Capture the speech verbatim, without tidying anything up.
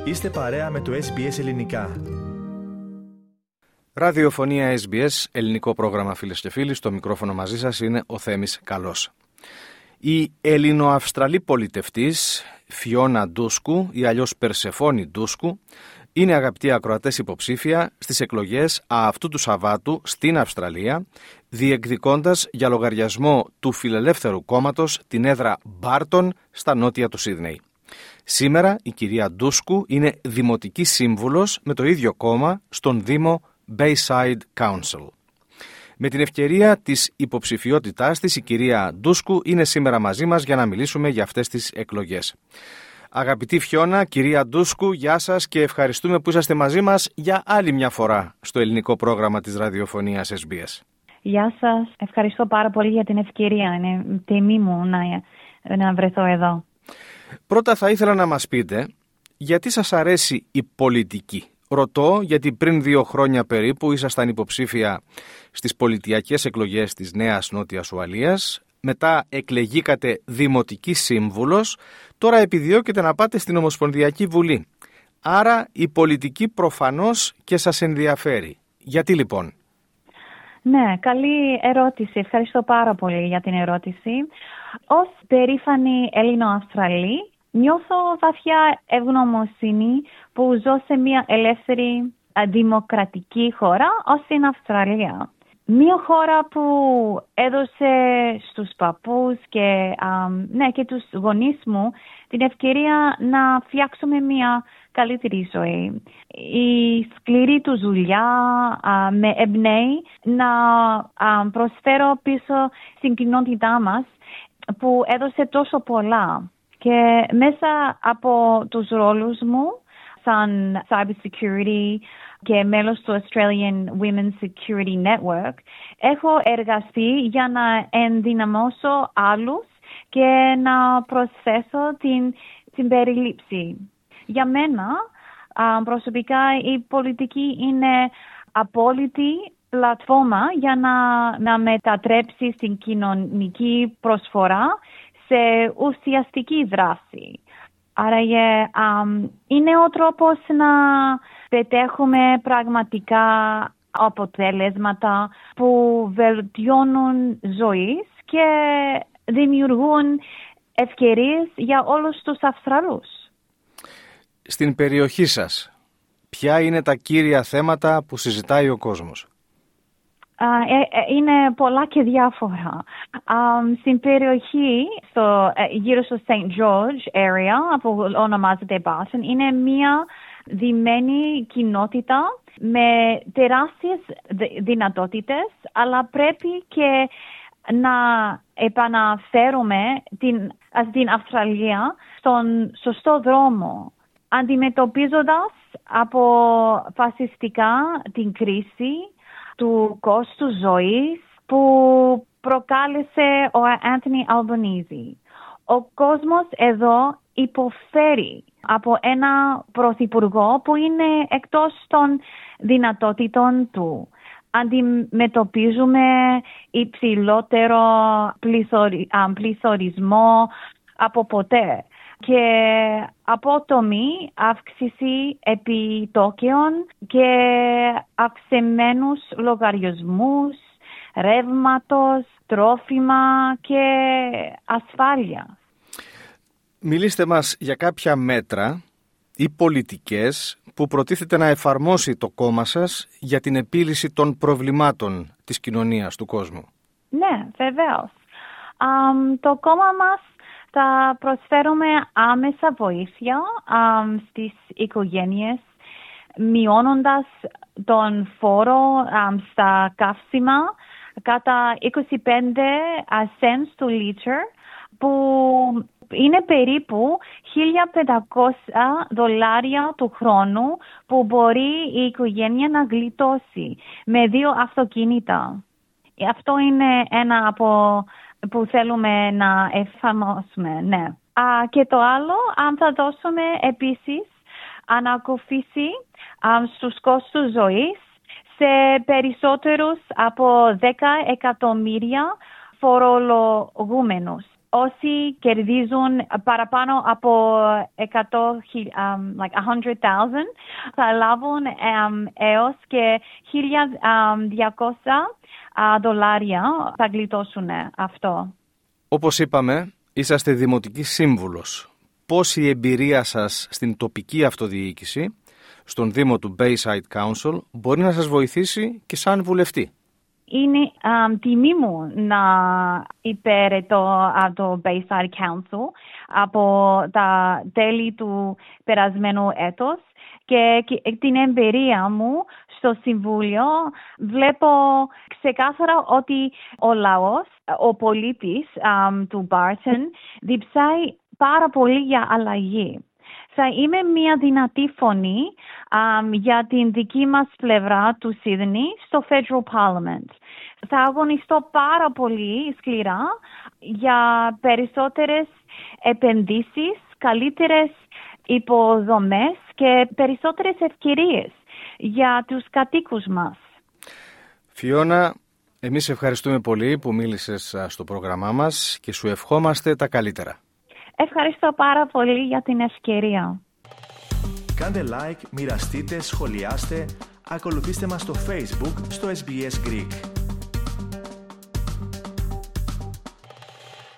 Είστε παρέα με το ες μπι ες Ελληνικά. Ραδιοφωνία ες μπι ες, ελληνικό πρόγραμμα, φίλες και φίλοι. Στο μικρόφωνο μαζί σας είναι ο Θέμης Καλός. Η Ελληνοαυστραλή πολιτευτής Φιώνα Ντούσκου ή αλλιώς Περσεφόνη Ντούσκου είναι, αγαπητοί ακροατές, υποψήφια στις εκλογές αυτού του Σαββάτου στην Αυστραλία, διεκδικώντας για λογαριασμό του Φιλελεύθερου Κόμματος την έδρα Μπάρτον στα νότια του Σίδνεϊ. Σήμερα η κυρία Ντούσκου είναι δημοτική σύμβουλος με το ίδιο κόμμα στον Δήμο Bayside Council. Με την ευκαιρία της υποψηφιότητάς της, η κυρία Ντούσκου είναι σήμερα μαζί μας για να μιλήσουμε για αυτές τις εκλογές. Αγαπητή Φιώνα, κυρία Ντούσκου, γεια σας και ευχαριστούμε που είσαστε μαζί μας για άλλη μια φορά στο ελληνικό πρόγραμμα της ραδιοφωνίας ες μπι ες. Γεια σας, ευχαριστώ πάρα πολύ για την ευκαιρία. Είναι τιμή μου να, να βρεθώ εδώ. Πρώτα θα ήθελα να μας πείτε γιατί σας αρέσει η πολιτική. Ρωτώ γιατί πριν δύο χρόνια περίπου ήσασταν υποψήφια στις πολιτιακές εκλογές της Νέας Νότιας Ουαλίας, μετά εκλεγήκατε δημοτική σύμβουλος, τώρα επιδιώκετε να πάτε στην Ομοσπονδιακή Βουλή. Άρα η πολιτική προφανώς και σας ενδιαφέρει. Γιατί λοιπόν? Ναι, καλή ερώτηση. Ευχαριστώ πάρα πολύ για την ερώτηση. Ως περήφανη Έλληνο-Αυστραλή, νιώθω βαθιά ευγνωμοσύνη που ζω σε μια ελεύθερη δημοκρατική χώρα ως την Αυστραλία. Μια χώρα που έδωσε στους παππούς και, α, ναι, και τους γονείς μου την ευκαιρία να φτιάξουμε μια καλύτερη ζωή. Η σκληρή του δουλειά α, με εμπνέει να α, προσφέρω πίσω στην κοινότητά μας που έδωσε τόσο πολλά. Και μέσα από τους ρόλους μου σαν cyber security και μέλος του Australian Women's Security Network, έχω εργαστεί για να ενδυναμώσω άλλους και να προσθέσω την, την περίληψη. Για μένα, προσωπικά, η πολιτική είναι απόλυτη πλατφόρμα για να, να μετατρέψει στην κοινωνική προσφορά σε ουσιαστική δράση. Άρα um, είναι ο τρόπος να πετέχουμε πραγματικά αποτελέσματα που βελτιώνουν ζωής και δημιουργούν ευκαιρίες για όλους τους Αυστραλούς. Στην περιοχή σας, ποια είναι τα κύρια θέματα που συζητάει ο κόσμος? Είναι πολλά και διάφορα. Um, στην περιοχή, στο, γύρω στο Saint George area, που ονομάζεται Barton, είναι μια δεμένη κοινότητα με τεράστιες δυνατότητες, αλλά πρέπει και να επαναφέρουμε την, την Αυστραλία στον σωστό δρόμο, αντιμετωπίζοντας αποφασιστικά την κρίση του κόστου ζωής που προκάλεσε ο Άντονι Αλμπανίζη. Ο κόσμος εδώ υποφέρει από ένα πρωθυπουργό που είναι εκτός των δυνατοτήτων του. Αντιμετωπίζουμε υψηλότερο πληθωρι, πληθωρισμό από ποτέ και απότομη αύξηση επιτόκιων και αυξημένους λογαριασμούς, ρεύματος, τρόφιμα και ασφάλεια. Μιλήστε μας για κάποια μέτρα ή πολιτικές που προτίθεται να εφαρμόσει το κόμμα σας για την επίλυση των προβλημάτων της κοινωνίας του κόσμου. Ναι, βεβαίως. Um, το κόμμα μας θα προσφέρουμε άμεσα βοήθεια um, στις οικογένειες, μειώνοντας τον φόρο um, στα καύσιμα κατά είκοσι πέντε cents του λίτρο, που είναι περίπου χίλια πεντακόσια δολάρια του χρόνου που μπορεί η οικογένεια να γλιτώσει με δύο αυτοκίνητα. Αυτό είναι ένα από που θέλουμε να εφαρμόσουμε, ναι. Α, και το άλλο, αν θα δώσουμε επίσης ανακούφιση στους κόστους ζωής σε περισσότερους από δέκα εκατομμύρια φορολογούμενους. όσοι κερδίζουν παραπάνω από εκατό, um, like one hundred thousand, θα λάβουν um, έως και χίλια διακόσια δολάρια θα γλιτώσουν αυτό. Όπως είπαμε, είσαστε δημοτική σύμβουλος. Πώς η εμπειρία σας στην τοπική αυτοδιοίκηση, στον Δήμο του Bayside Council, μπορεί να σας βοηθήσει και σαν βουλευτή? Είναι um, τιμή μου να υπηρετώ το Bayside Council από τα τέλη του περασμένου έτους και, και την εμπειρία μου στο Συμβούλιο βλέπω ξεκάθαρα ότι ο λαός, ο πολίτης um, του Barton διψάει πάρα πολύ για αλλαγή. Θα είμαι μια δυνατή φωνή um, για την δική μας πλευρά του Σίδνεϊ στο Federal Parliament. Θα αγωνιστώ πάρα πολύ σκληρά για περισσότερες επενδύσεις, καλύτερες υποδομές και περισσότερες ευκαιρίες για τους κατοίκους μας. Φιώνα, εμείς ευχαριστούμε πολύ που μίλησες στο πρόγραμμά μας και σου ευχόμαστε τα καλύτερα. Ευχαριστώ πάρα πολύ για την ευκαιρία. Κάντε like, μοιραστείτε, σχολιάστε, ακολουθήστε μας στο Facebook, στο ες μπι ες Greek.